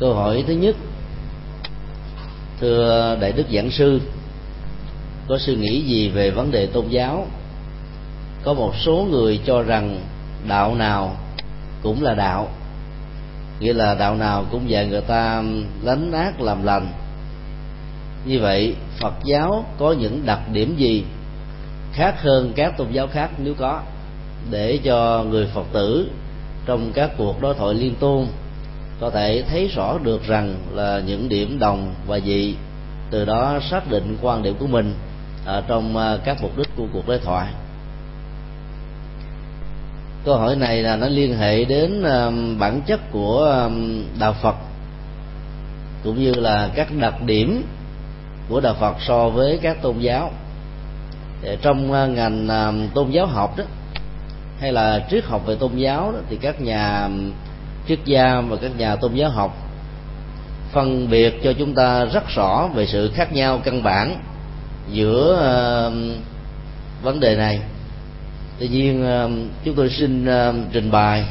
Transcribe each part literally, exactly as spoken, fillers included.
Câu hỏi thứ nhất: thưa đại đức giảng sư, có suy nghĩ gì về vấn đề tôn giáo? Có một số người cho rằng đạo nào cũng là đạo, nghĩa là đạo nào cũng dạy người ta lánh ác làm lành. Như vậy Phật giáo có những đặc điểm gì khác hơn các tôn giáo khác nếu có, để cho người Phật tử trong các cuộc đối thoại liên tôn có thể thấy rõ được rằng là những điểm đồng và dị, từ đó xác định quan điểm của mình ở trong các mục đích của cuộc đối thoại. Câu hỏi này là nó liên hệ đến bản chất của đạo Phật, cũng như là các đặc điểm của đạo Phật so với các tôn giáo. Trong ngành tôn giáo học đó, hay là triết học về tôn giáo đó, thì các nhà triết gia và các nhà tôn giáo học phân biệt cho chúng ta rất rõ về sự khác nhau căn bản giữa uh, vấn đề này. Tuy nhiên uh, chúng tôi xin uh, trình bày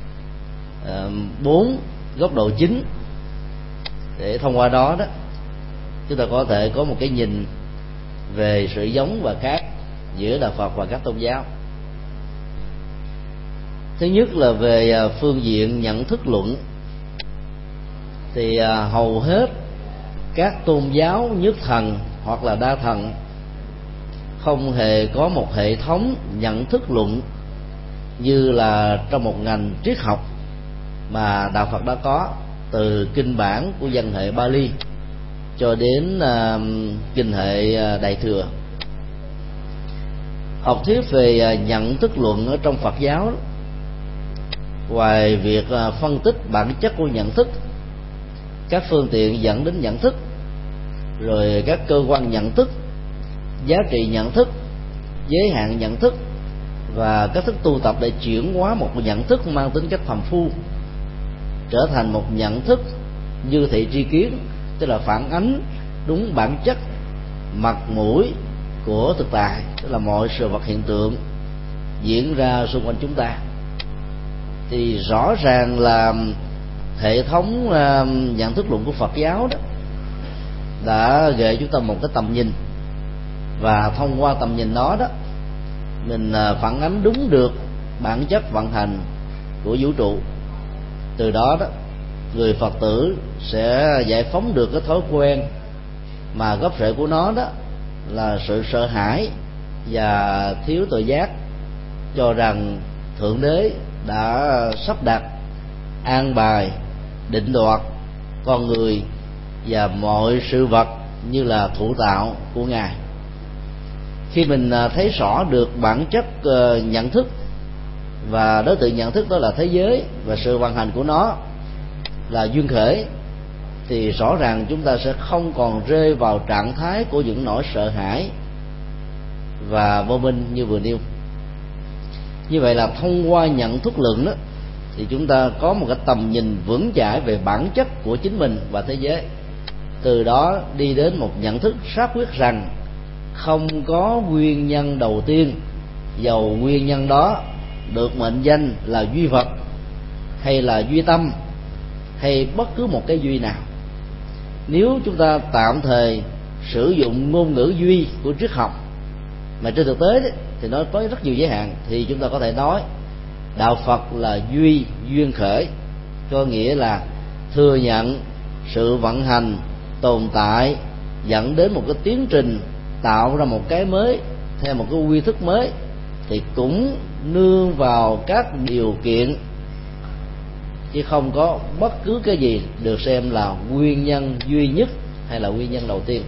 bốn uh, góc độ chính, để thông qua đó đó chúng ta có thể có một cái nhìn về sự giống và khác giữa đạo Phật và các tôn giáo. Thứ nhất là về phương diện nhận thức luận, thì hầu hết các tôn giáo nhất thần hoặc là đa thần không hề có một hệ thống nhận thức luận như là trong một ngành triết học mà đạo Phật đã có, từ kinh bản của văn hệ Bali cho đến uh, kinh hệ Đại Thừa. Học thuyết về nhận thức luận ở trong Phật giáo, ngoài việc phân tích bản chất của nhận thức, các phương tiện dẫn đến nhận thức, rồi các cơ quan nhận thức, giá trị nhận thức, giới hạn nhận thức, và cách thức tu tập để chuyển hóa một nhận thức mang tính cách phàm phu trở thành một nhận thức như thị tri kiến, tức là phản ánh đúng bản chất mặt mũi của thực tại, tức là mọi sự vật hiện tượng diễn ra xung quanh chúng ta. Thì rõ ràng là hệ thống uh, nhận thức luận của Phật giáo đó đã gợi chúng ta một cái tầm nhìn, và thông qua tầm nhìn đó đó mình uh, phản ánh đúng được bản chất vận hành của vũ trụ. Từ đó đó người Phật tử sẽ giải phóng được cái thói quen mà gốc rễ của nó đó là sự sợ hãi và thiếu tự giác, cho rằng Thượng Đế đã sắp đặt, an bài, định đoạt con người và mọi sự vật như là thủ tạo của Ngài. Khi mình thấy rõ được bản chất nhận thức và đối tượng nhận thức đó là thế giới và sự vận hành của nó là duyên khởi, thì rõ ràng chúng ta sẽ không còn rơi vào trạng thái của những nỗi sợ hãi và vô minh như vừa nêu. Như vậy là thông qua nhận thức luận đó, thì chúng ta có một cái tầm nhìn vững chãi về bản chất của chính mình và thế giới. Từ đó đi đến một nhận thức xác quyết rằng không có nguyên nhân đầu tiên, dầu nguyên nhân đó được mệnh danh là duy vật hay là duy tâm hay bất cứ một cái duy nào. Nếu chúng ta tạm thời sử dụng ngôn ngữ duy của triết học, mà trên thực tế đấy, thì nó có rất nhiều giới hạn, thì chúng ta có thể nói đạo Phật là duy duyên khởi, có nghĩa là thừa nhận sự vận hành tồn tại dẫn đến một cái tiến trình tạo ra một cái mới theo một cái quy thức mới, thì cũng nương vào các điều kiện, chứ không có bất cứ cái gì được xem là nguyên nhân duy nhất hay là nguyên nhân đầu tiên.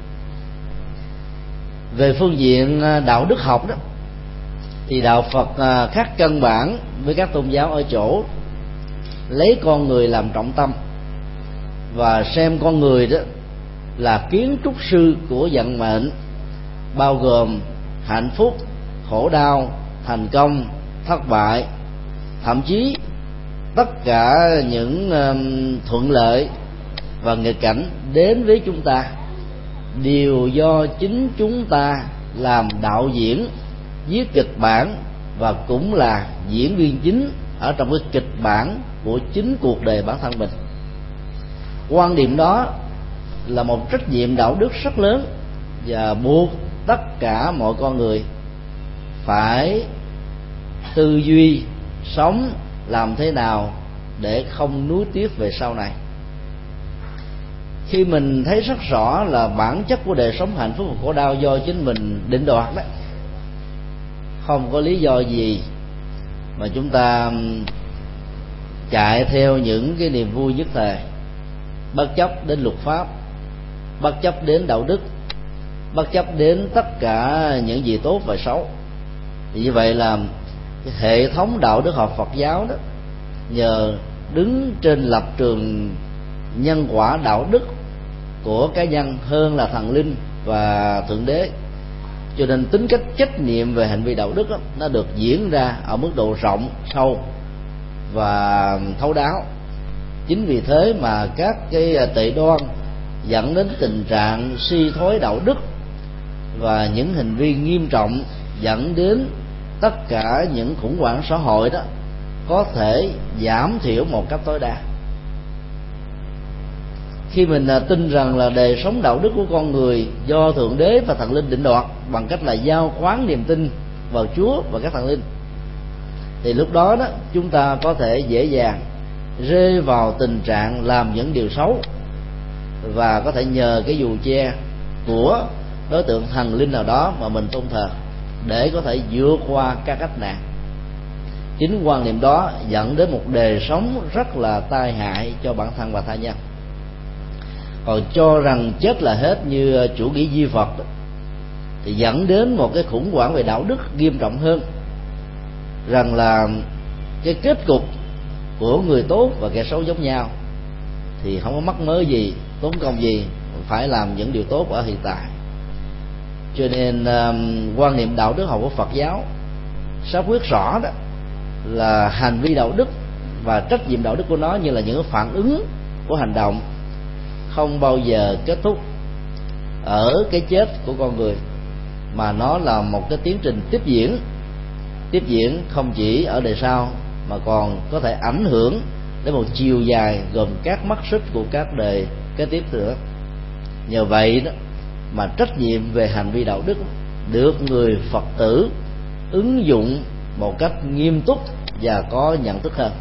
Về phương diện đạo đức học đó, thì đạo Phật khác căn bản với các tôn giáo ở chỗ lấy con người làm trọng tâm, và xem con người đó là kiến trúc sư của vận mệnh, bao gồm hạnh phúc, khổ đau, thành công, thất bại, thậm chí tất cả những um, thuận lợi và nghịch cảnh đến với chúng ta đều do chính chúng ta làm đạo diễn, viết kịch bản, và cũng là diễn viên chính ở trong cái kịch bản của chính cuộc đời bản thân mình. Quan điểm đó là một trách nhiệm đạo đức rất lớn và buộc tất cả mọi con người phải tư duy sống làm thế nào để không nuối tiếc về sau này. Khi mình thấy rất rõ là bản chất của đời sống hạnh phúc và khổ đau do chính mình định đoạt đó, không có lý do gì mà chúng ta chạy theo những cái niềm vui nhất thời, bất chấp đến luật pháp, bất chấp đến đạo đức, bất chấp đến tất cả những gì tốt và xấu. Thì như vậy là cái hệ thống đạo đức học Phật giáo đó, nhờ đứng trên lập trường nhân quả đạo đức của cá nhân hơn là thần linh và thượng đế, cho nên tính cách trách nhiệm về hành vi đạo đức đó, nó được diễn ra ở mức độ rộng, sâu và thấu đáo. Chính vì thế mà các cái tệ đoan dẫn đến tình trạng suy thoái đạo đức và những hành vi nghiêm trọng dẫn đến tất cả những khủng hoảng xã hội đó có thể giảm thiểu một cách tối đa. Khi mình tin rằng là đời sống đạo đức của con người do thượng đế và thần linh định đoạt bằng cách là giao khoán niềm tin vào Chúa và các thần linh, thì lúc đó đó chúng ta có thể dễ dàng rơi vào tình trạng làm những điều xấu và có thể nhờ cái dù che của đối tượng thần linh nào đó mà mình tôn thờ để có thể vượt qua các cách nạn. Chính quan niệm đó dẫn đến một đời sống rất là tai hại cho bản thân và tha nhân. Còn cho rằng chết là hết như chủ nghĩa duy Phật thì dẫn đến một cái khủng hoảng về đạo đức nghiêm trọng hơn, rằng là cái kết cục của người tốt và kẻ xấu giống nhau, thì không có mắc mớ gì, tốn công gì phải làm những điều tốt ở hiện tại. Cho nên um, quan niệm đạo đức học của Phật giáo xác quyết rõ đó là hành vi đạo đức và trách nhiệm đạo đức của nó như là những phản ứng của hành động, không bao giờ kết thúc ở cái chết của con người, mà nó là một cái tiến trình tiếp diễn tiếp diễn không chỉ ở đời sau mà còn có thể ảnh hưởng đến một chiều dài gồm các mắt xích của các đời kế tiếp nữa. Nhờ vậy đó mà trách nhiệm về hành vi đạo đức được người Phật tử ứng dụng một cách nghiêm túc và có nhận thức hơn.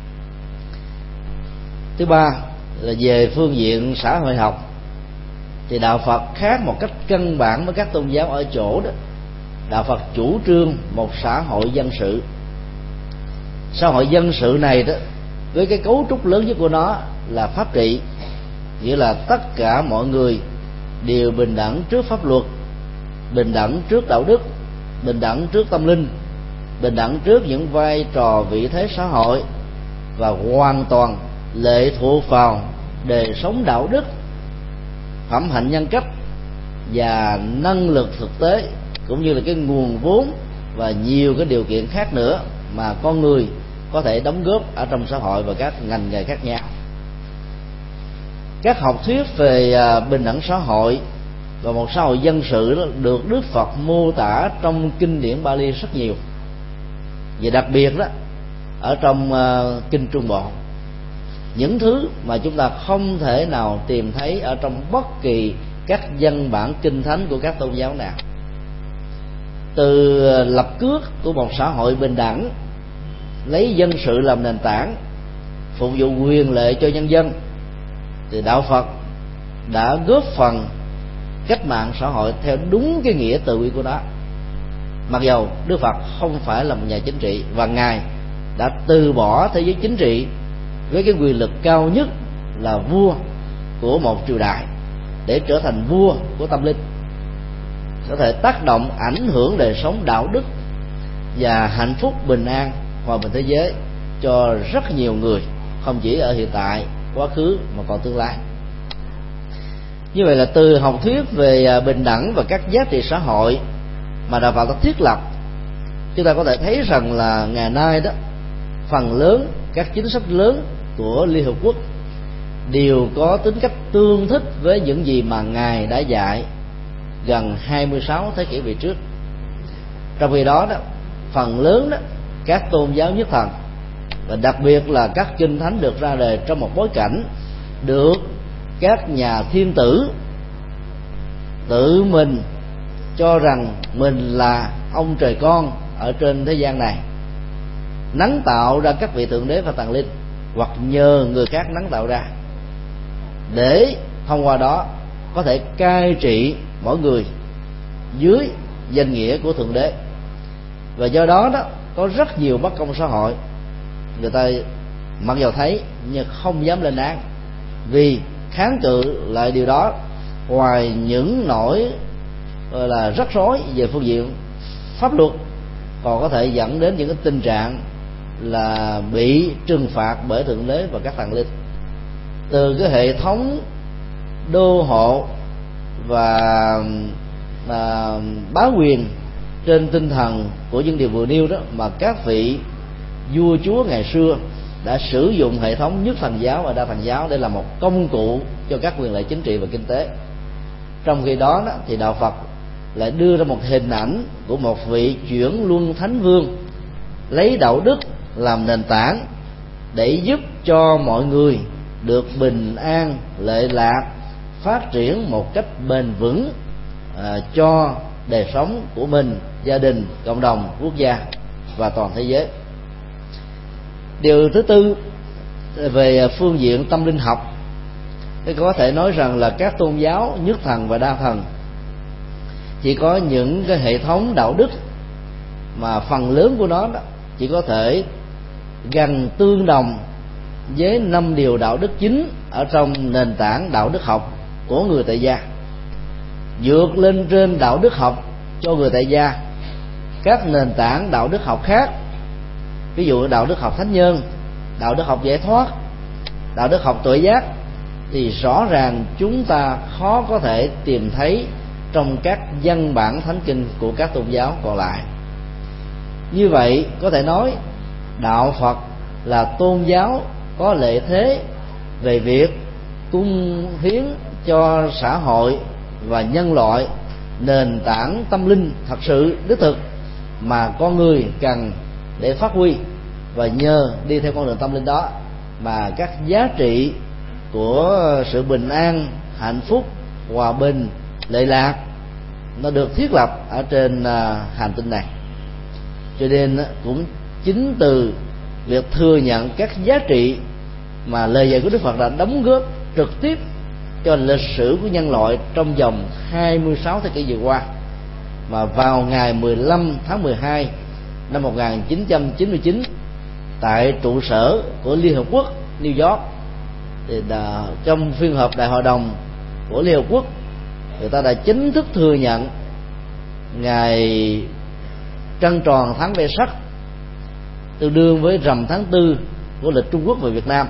Thứ ba là về phương diện xã hội học, thì đạo Phật khác một cách căn bản với các tôn giáo ở chỗ đó, đạo Phật chủ trương một xã hội dân sự. Xã hội dân sự này đó, với cái cấu trúc lớn nhất của nó là pháp trị, nghĩa là tất cả mọi người đều bình đẳng trước pháp luật, bình đẳng trước đạo đức, bình đẳng trước tâm linh, bình đẳng trước những vai trò vị thế xã hội, và hoàn toàn lệ thuộc vào đời sống đạo đức, phẩm hạnh nhân cách và năng lực thực tế, cũng như là cái nguồn vốn và nhiều cái điều kiện khác nữa mà con người có thể đóng góp ở trong xã hội và các ngành nghề khác nhau. Các học thuyết về bình đẳng xã hội và một xã hội dân sự đó được Đức Phật mô tả trong kinh điển Bali rất nhiều, và đặc biệt đó ở trong uh, kinh Trung Bộ, những thứ mà chúng ta không thể nào tìm thấy ở trong bất kỳ các văn bản kinh thánh của các tôn giáo nào. Từ lập cước của một xã hội bình đẳng, lấy dân sự làm nền tảng, phục vụ quyền lợi cho nhân dân, thì đạo Phật đã góp phần cách mạng xã hội theo đúng cái nghĩa từ bi của nó. Mặc dầu Đức Phật không phải là một nhà chính trị, và Ngài đã từ bỏ thế giới chính trị với cái quyền lực cao nhất là vua của một triều đại để trở thành vua của tâm linh, có thể tác động ảnh hưởng đời sống đạo đức và hạnh phúc bình an hòa bình thế giới cho rất nhiều người, không chỉ ở hiện tại, quá khứ mà còn tương lai. Như vậy là từ học thuyết về bình đẳng và các giá trị xã hội mà đạo Phật đã thiết lập, chúng ta có thể thấy rằng là ngày nay đó, phần lớn các chính sách lớn của Liên Hợp Quốc đều có tính cách tương thích với những gì mà Ngài đã dạy gần hai mươi sáu thế kỷ về trước. Trong khi đó đó, phần lớn đó các tôn giáo nhất thần, và đặc biệt là các kinh thánh được ra đời trong một bối cảnh được các nhà thiên tử tự mình cho rằng mình là ông trời con ở trên thế gian này, nắng tạo ra các vị thượng đế và thần linh, hoặc nhờ người khác nắng tạo ra, để thông qua đó có thể cai trị mỗi người dưới danh nghĩa của thượng đế. Và do đó đó có rất nhiều bất công xã hội, người ta mặc dù thấy nhưng không dám lên án, vì kháng cự lại điều đó, ngoài những nỗi gọi là rắc rối về phương diện pháp luật, còn có thể dẫn đến những cái tình trạng là bị trừng phạt bởi thượng đế và các thần linh. Từ cái hệ thống đô hộ và à, bá quyền trên tinh thần của những điều vừa nêu đó, mà các vị vua chúa ngày xưa đã sử dụng hệ thống nhất thần giáo và đa thần giáo để làm một công cụ cho các quyền lợi chính trị và kinh tế. Trong khi đó, đó thì đạo Phật lại đưa ra một hình ảnh của một vị chuyển luân thánh vương, lấy đạo đức làm nền tảng để giúp cho mọi người được bình an, lệ lạc, phát triển một cách bền vững à, cho đời sống của mình, gia đình, cộng đồng, quốc gia và toàn thế giới. Điều thứ tư, về phương diện tâm linh học, thì có thể nói rằng là các tôn giáo nhất thần và đa thần chỉ có những cái hệ thống đạo đức mà phần lớn của nó đó chỉ có thể gần tương đồng với năm điều đạo đức chính ở trong nền tảng đạo đức học của người tại gia. Vượt lên trên đạo đức học cho người tại gia, các nền tảng đạo đức học khác, ví dụ đạo đức học thánh nhân, đạo đức học giải thoát, đạo đức học tuệ giác, thì rõ ràng chúng ta khó có thể tìm thấy trong các văn bản thánh kinh của các tôn giáo còn lại. Như vậy có thể nói đạo Phật là tôn giáo có lợi thế về việc cung hiến cho xã hội và nhân loại nền tảng tâm linh thật sự đích thực mà con người cần để phát huy, và nhờ đi theo con đường tâm linh đó mà các giá trị của sự bình an, hạnh phúc, hòa bình, lệ lạc nó được thiết lập ở trên hành tinh này. Cho nên cũng chính từ việc thừa nhận các giá trị mà lời dạy của Đức Phật đã đóng góp trực tiếp cho lịch sử của nhân loại trong vòng hai mươi sáu thế kỷ vừa qua, mà vào ngày mười lăm tháng mười hai năm một nghìn chín trăm chín mươi chín, tại trụ sở của Liên Hợp Quốc New York, thì đã, trong phiên họp Đại hội đồng của Liên Hợp Quốc, người ta đã chính thức thừa nhận ngày trăng tròn tháng Vê Sắc, tương đương với rằm tháng tư của lịch Trung Quốc và Việt Nam,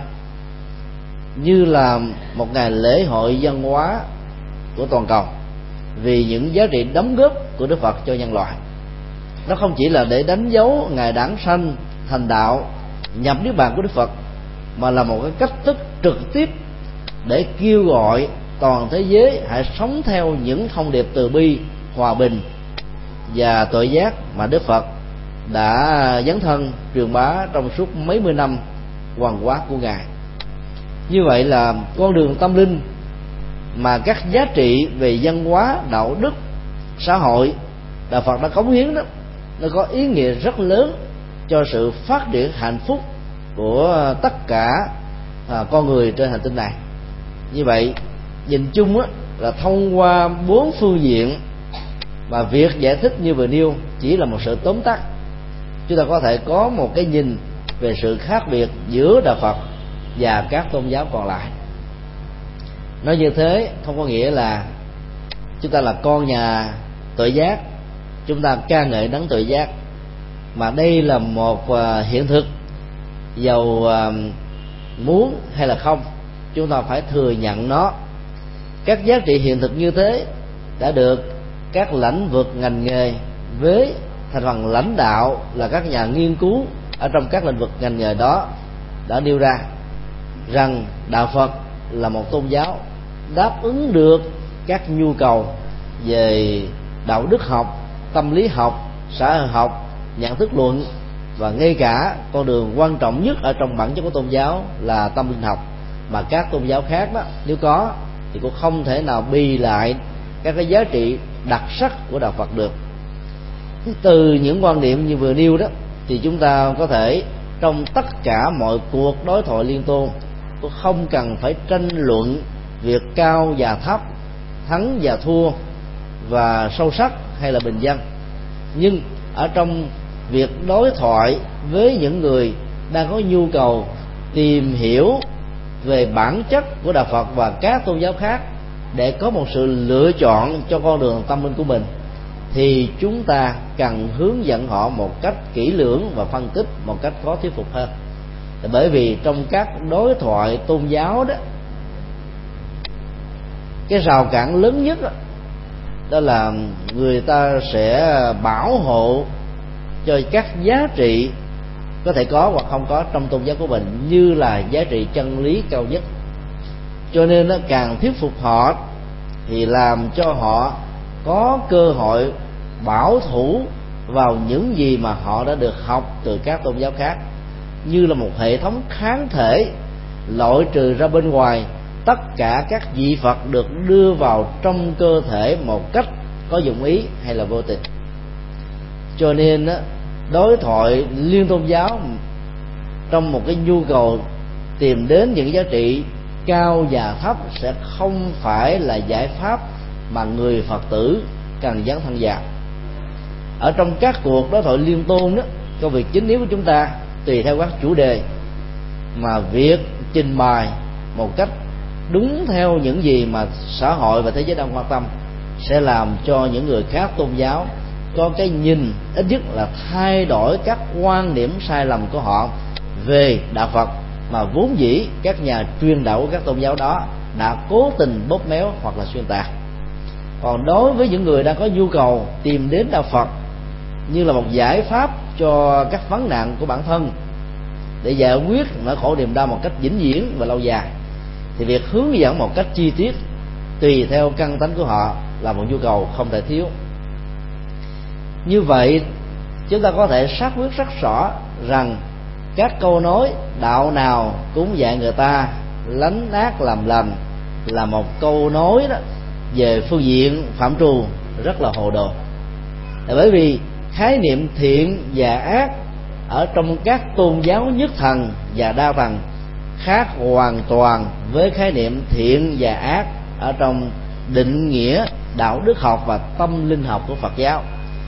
như là một ngày lễ hội văn hóa của toàn cầu, vì những giá trị đóng góp của Đức Phật cho nhân loại. Nó không chỉ là để đánh dấu ngày đản sanh, thành đạo, nhập niết bàn của Đức Phật, mà là một cái cách thức trực tiếp để kêu gọi toàn thế giới hãy sống theo những thông điệp từ bi, hòa bình và tuệ giác mà Đức Phật đã dấn thân truyền bá trong suốt mấy mươi năm hoàng hóa của Ngài. Như vậy là con đường tâm linh mà các giá trị về văn hóa, đạo đức, xã hội Đạo Phật đã cống hiến đó, nó có ý nghĩa rất lớn cho sự phát triển hạnh phúc của tất cả à, con người trên hành tinh này. Như vậy nhìn chung á, là thông qua bốn phương diện mà việc giải thích như vừa nêu chỉ là một sự tóm tắt, chúng ta có thể có một cái nhìn về sự khác biệt giữa Đạo Phật và các tôn giáo còn lại. Nói như thế không có nghĩa là chúng ta là con nhà tuệ giác, chúng ta ca ngợi đấng tuệ giác, mà đây là một hiện thực, dầu muốn hay là không, chúng ta phải thừa nhận nó. Các giá trị hiện thực như thế đã được các lĩnh vực ngành nghề với thành phần lãnh đạo là các nhà nghiên cứu ở trong các lĩnh vực ngành nghề đó đã nêu ra rằng Đạo Phật là một tôn giáo đáp ứng được các nhu cầu về đạo đức học, tâm lý học, xã hội học, nhận thức luận, và ngay cả con đường quan trọng nhất ở trong bản chất của tôn giáo là tâm linh học, mà các tôn giáo khác đó nếu có thì cũng không thể nào bì lại các cái giá trị đặc sắc của đạo Phật được. Từ những quan điểm như vừa nêu đó thì chúng ta có thể trong tất cả mọi cuộc đối thoại liên tôn cũng không cần phải tranh luận việc cao và thấp, thắng và thua và sâu sắc hay là bình dân. Nhưng ở trong việc đối thoại với những người đang có nhu cầu tìm hiểu về bản chất của đạo Phật và các tôn giáo khác để có một sự lựa chọn cho con đường tâm linh của mình, thì chúng ta cần hướng dẫn họ một cách kỹ lưỡng và phân tích một cách có thuyết phục hơn. Bởi vì trong các đối thoại tôn giáo đó, cái rào cản lớn nhất đó, đó là người ta sẽ bảo hộ cho các giá trị có thể có hoặc không có trong tôn giáo của mình như là giá trị chân lý cao nhất. Cho nên nó càng thuyết phục họ thì làm cho họ có cơ hội bảo thủ vào những gì mà họ đã được học từ các tôn giáo khác, như là một hệ thống kháng thể loại trừ ra bên ngoài tất cả các vị Phật được đưa vào trong cơ thể một cách có dụng ý hay là vô tình. Cho nên đối thoại liên tôn giáo trong một cái nhu cầu tìm đến những giá trị cao và thấp sẽ không phải là giải pháp mà người Phật tử cần dấn thân vào. Ở trong các cuộc đối thoại liên tôn đó, công việc chính yếu của chúng ta tùy theo các chủ đề mà việc trình bày một cách đúng theo những gì mà xã hội và thế giới đang quan tâm sẽ làm cho những người khác tôn giáo có cái nhìn ít nhất là thay đổi các quan điểm sai lầm của họ về đạo Phật mà vốn dĩ các nhà truyền đạo của các tôn giáo đó đã cố tình bóp méo hoặc là xuyên tạc. Còn đối với những người đang có nhu cầu tìm đến đạo Phật như là một giải pháp cho các vấn nạn của bản thân để giải quyết nỗi khổ niềm đau một cách vĩnh viễn và lâu dài, thì việc hướng dẫn một cách chi tiết tùy theo căn tánh của họ là một nhu cầu không thể thiếu. Như vậy chúng ta có thể xác quyết rất rõ rằng các câu nói đạo nào cũng dạy người ta lánh ác làm lành là một câu nói đó về phương diện phạm trù rất là hồ đồ. Bởi vì khái niệm thiện và ác ở trong các tôn giáo nhất thần và đa thần khác hoàn toàn với khái niệm thiện và ác ở trong định nghĩa đạo đức học và tâm linh học của Phật giáo.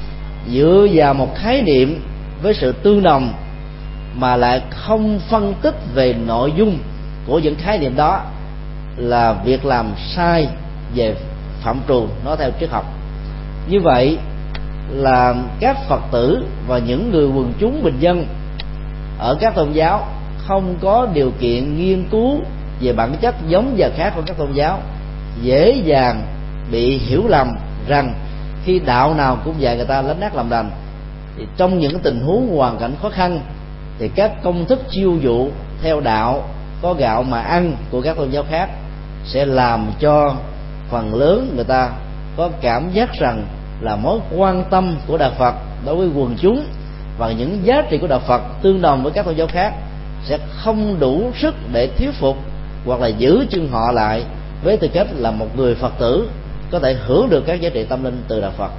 Dựa vào một khái niệm với sự tương đồng mà lại không phân tích về nội dung của những khái niệm đó là việc làm sai về phạm trù nói theo triết học. Như vậy là các Phật tử và những người quần chúng bình dân ở các tôn giáo không có điều kiện nghiên cứu về bản chất giống và khác của các tôn giáo, dễ dàng bị hiểu lầm rằng khi đạo nào cũng dạy người ta lánh ác làm lành, thì trong những tình huống hoàn cảnh khó khăn thì các công thức chiêu dụ theo đạo có gạo mà ăn của các tôn giáo khác sẽ làm cho phần lớn người ta có cảm giác rằng là mối quan tâm của đạo Phật đối với quần chúng và những giá trị của đạo Phật tương đồng với các tôn giáo khác sẽ không đủ sức để thuyết phục hoặc là giữ chân họ lại với tư cách là một người Phật tử có thể hưởng được các giá trị tâm linh từ đạo Phật.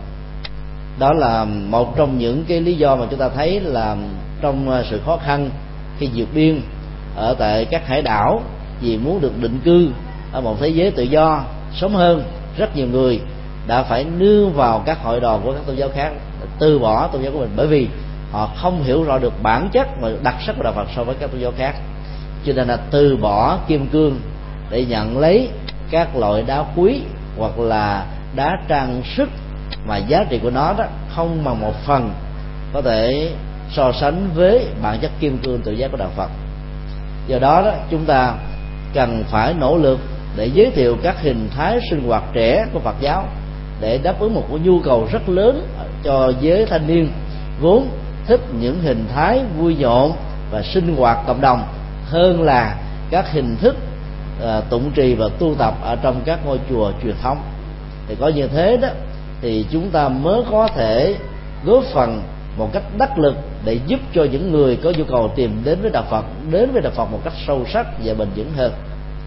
Đó là một trong những cái lý do mà chúng ta thấy là trong sự khó khăn khi vượt biên ở tại các hải đảo vì muốn được định cư ở một thế giới tự do sớm hơn, rất nhiều người đã phải nương vào các hội đoàn của các tôn giáo khác, từ bỏ tôn giáo của mình, bởi vì họ không hiểu rõ được bản chất và đặc sắc của đạo Phật so với các tôn giáo khác, cho nên là từ bỏ kim cương để nhận lấy các loại đá quý hoặc là đá trang sức mà giá trị của nó đó không bằng một phần có thể so sánh với bản chất kim cương tự giác của đạo Phật. Do đó đó chúng ta cần phải nỗ lực để giới thiệu các hình thái sinh hoạt trẻ của Phật giáo để đáp ứng một cái nhu cầu rất lớn cho giới thanh niên vốn thích những hình thái vui nhộn và sinh hoạt cộng đồng hơn là các hình thức uh, tụng trì và tu tập ở trong các ngôi chùa truyền thống. Thì có như thế đó thì chúng ta mới có thể góp phần một cách đắc lực để giúp cho những người có nhu cầu tìm đến với đạo Phật đến với đạo Phật một cách sâu sắc và bền vững hơn.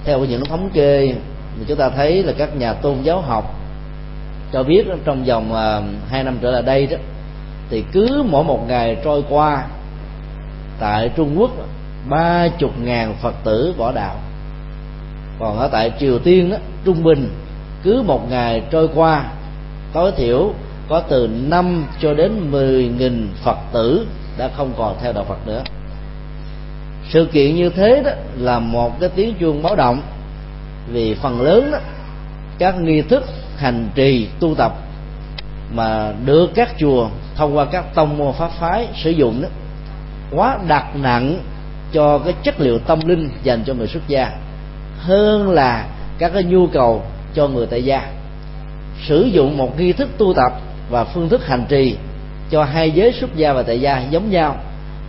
theo những thống kê thì chúng ta thấy là các nhà tôn giáo học cho biết trong vòng hai năm trở lại đây đó, thì cứ mỗi một ngày trôi qua tại Trung Quốc ba chục ngàn Phật tử bỏ đạo. Còn ở tại Triều Tiên đó, trung bình cứ một ngày trôi qua tối thiểu có từ năm cho đến mười nghìn Phật tử đã không còn theo đạo Phật nữa. Sự kiện như thế đó là một cái tiếng chuông báo động, vì phần lớn đó các nghi thức hành trì tu tập mà được các chùa thông qua các tông môn pháp phái sử dụng đó quá đặt nặng cho cái chất liệu tâm linh dành cho người xuất gia hơn là các cái nhu cầu cho người tại gia. Sử dụng một nghi thức tu tập và phương thức hành trì cho hai giới xuất gia và tại gia giống nhau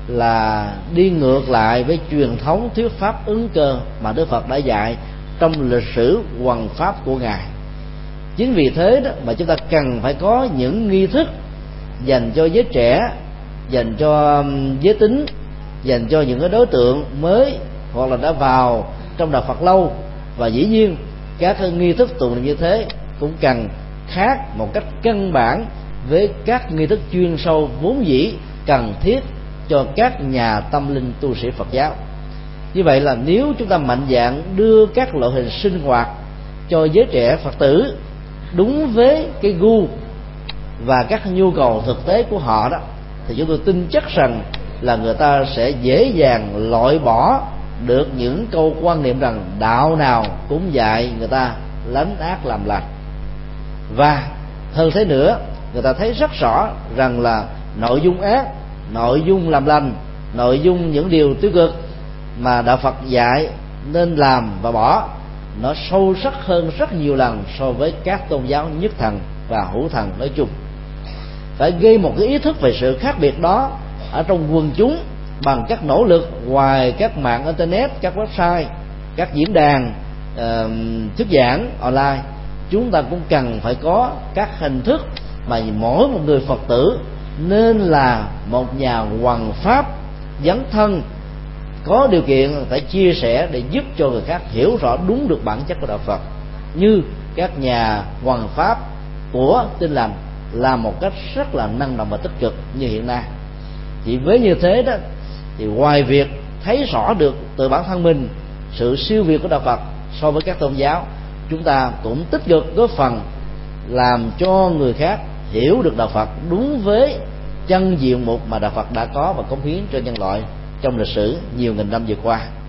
là đi ngược lại với truyền thống thuyết pháp ứng cơ mà Đức Phật đã dạy trong lịch sử hoằng pháp của Ngài. Chính vì thế đó mà chúng ta cần phải có những nghi thức dành cho giới trẻ, dành cho giới tính, dành cho những cái đối tượng mới hoặc là đã vào trong đạo Phật lâu. Và dĩ nhiên các nghi thức tụng niệm như thế cũng cần khác một cách căn bản với các nghi thức chuyên sâu vốn dĩ cần thiết cho các nhà tâm linh tu sĩ Phật giáo. Như vậy là nếu chúng ta mạnh dạn đưa các loại hình sinh hoạt cho giới trẻ Phật tử đúng với cái gu và các nhu cầu thực tế của họ đó, thì chúng tôi tin chắc rằng là người ta sẽ dễ dàng loại bỏ được những câu quan niệm rằng đạo nào cũng dạy người ta lánh ác làm lành. Và hơn thế nữa, người ta thấy rất rõ rằng là nội dung ác, nội dung làm lành, nội dung những điều tiêu cực mà đạo Phật dạy nên làm và bỏ, nó sâu sắc hơn rất nhiều lần so với các tôn giáo nhất thần và hữu thần nói chung. Phải gây một cái ý thức về sự khác biệt đó ở trong quần chúng bằng các nỗ lực ngoài các mạng internet, các website, các diễn đàn uh, thuyết giảng online. Chúng ta cũng cần phải có các hình thức mà mỗi một người Phật tử nên là một nhà hoằng pháp dấn thân, có điều kiện phải chia sẻ để giúp cho người khác hiểu rõ đúng được bản chất của đạo Phật, như các nhà hoằng pháp của Tin Lành làm một cách rất là năng động và tích cực như hiện nay. Chỉ với như thế đó thì ngoài việc thấy rõ được từ bản thân mình sự siêu việt của đạo Phật so với các tôn giáo, chúng ta cũng tích cực góp phần làm cho người khác hiểu được đạo Phật đúng với chân diện mục mà đạo Phật đã có và cống hiến cho nhân loại trong lịch sử nhiều nghìn năm vừa qua.